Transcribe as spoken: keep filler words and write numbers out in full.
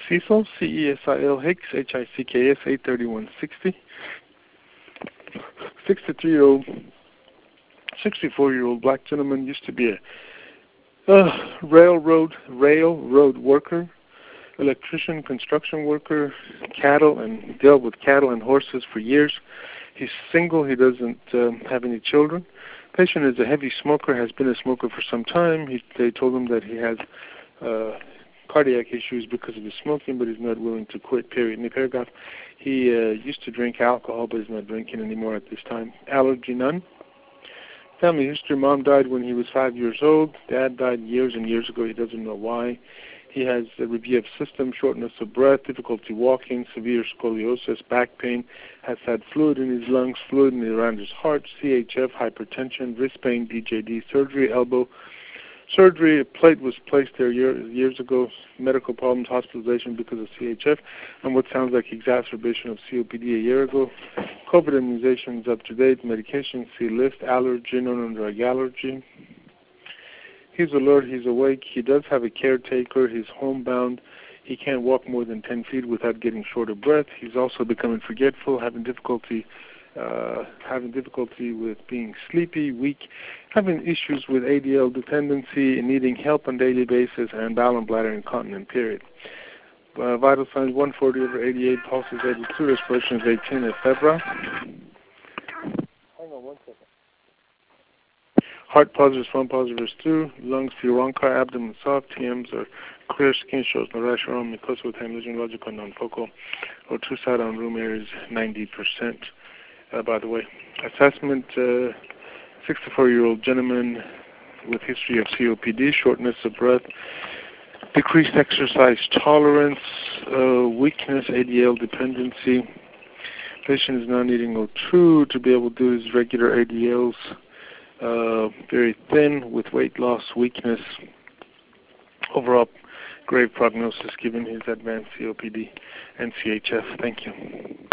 Cecil, C E S I L Hicks, H I C K S, eight thirty-one sixty. sixty-three-year-old, sixty-four-year-old black gentleman, used to be a uh, railroad railroad worker, electrician, construction worker, cattle, and dealt with cattle and horses for years. He's single. He doesn't um, have any children. Patient is a heavy smoker, has been a smoker for some time. He, they told him that he has uh, cardiac issues because of his smoking, but he's not willing to quit, period. In the paragraph, he uh, used to drink alcohol, but he's not drinking anymore at this time. Allergy, none. Family history, mom died when he was five years old. Dad died years and years ago. He doesn't know why. He has a review of system, shortness of breath, difficulty walking, severe scoliosis, back pain, has had fluid in his lungs, fluid in around his heart, C H F, hypertension, wrist pain, D J D, surgery, elbow surgery. A plate was placed there year, years ago, medical problems, hospitalization because of C H F, and what sounds like exacerbation of C O P D a year ago. COVID immunizations up to date, medication, see list, allergy, no drug allergy. He's alert, he's awake, he does have a caretaker, he's homebound, he can't walk more than ten feet without getting short of breath. He's also becoming forgetful, having difficulty uh, having difficulty with being sleepy, weak, having issues with A D L dependency, and needing help on a daily basis, and bowel and bladder incontinent, period. Uh, vital signs one forty over eighty-eight, pulse is eighty-two, respiration is eighteen, et cetera. Hang on one second. Heart positive, swelling positive is two. Lungs furoncar, abdomen soft. T Ms are clear. Skin shows no rash around mucosa with hemorrhaging, logical, non-focal. Or two side on room air is ninety percent. Uh, by the way, assessment: uh, sixty-four-year-old gentleman with history of C O P D, shortness of breath, decreased exercise tolerance, uh, weakness, A D L dependency. Patient is now needing O two to be able to do his regular A D Ls. Uh, very thin with weight loss, weakness, overall grave prognosis given his advanced C O P D and C H F. Thank you.